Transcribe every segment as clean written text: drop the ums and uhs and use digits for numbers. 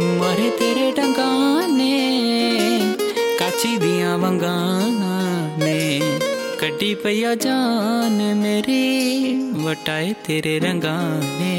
मारे तेरे डंगां ने काची दियां वंगां ने कड्डी पईया जान मेरी वटाए तेरे रंगां ने।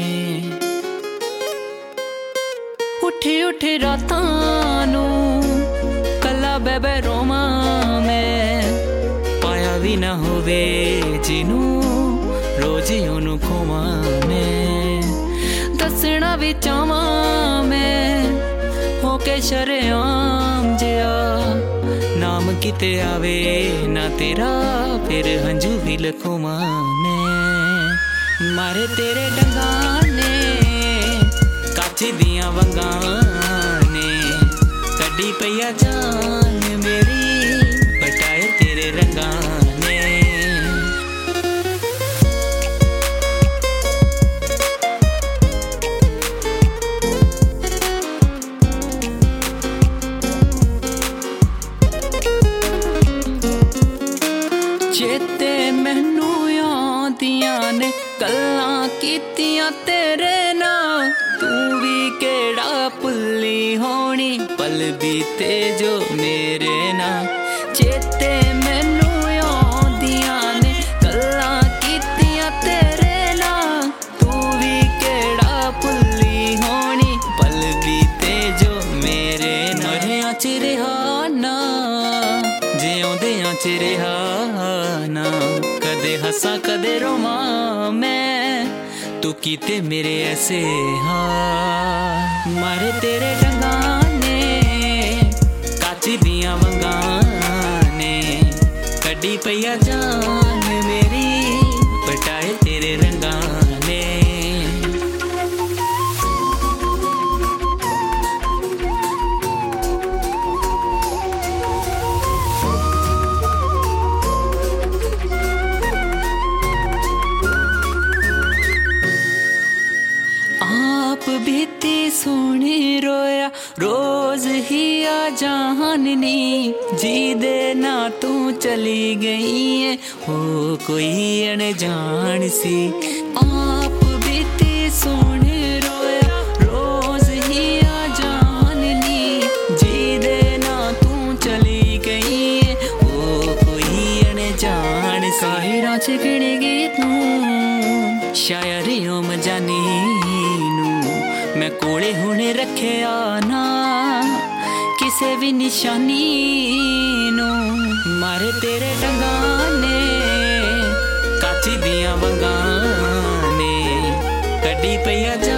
उठी उठी रातां नू कला बैबे रोवां मैं पाया भी ना होवे जिनू रोज ओनू खोवां मैं। दसना भी चावां मैं होके शरेआम जिया नाम किते आवे ना तेरा फिर हंजू भी लखोवां मैं। मारे तेरे डंगां ने काची दियां वंगां ने कड्डी पईया जान मेरी बटाए तेरे रंगां ने। चेते मैनू आंदियां ने गल्लां कीतियां तेरे नाल तू भी केड़ा भुल्ली होनी पल बीते जो मेरे नाल। चेते मैनू आंदियां ने गल्लां कीतियां तेरे नाल तू भी केड़ा भुल्ली होनी पल बीते जो मेरे नाल। मरियां च रिहा ना जिउंदियां च रिहा ना कदे हंसा कदे रोवां मैं तू कीते मेरे ऐसे हाँ। मारे तेरे डंगां ने काची दियां वंगां ने कड्डी पईया जान मेरी पटाए तेरे रंगां ने। आप बीती सोनी रोया रोज ही आ जाननी जी दे ना तू चली गई है हो कोई अनजान सी। आप बीती सोनी रोया रोज ही आ जाननी जी दे ना तू चली गई है हो कोई अनजान सी। साहिरां च गिण गई तू शायरी ओम जानी मैं कोले हुणे रखिया ना किसे भी निशानी नू। मारे तेरे डंगां ने काची दियां वंगां ने कड्डी पईया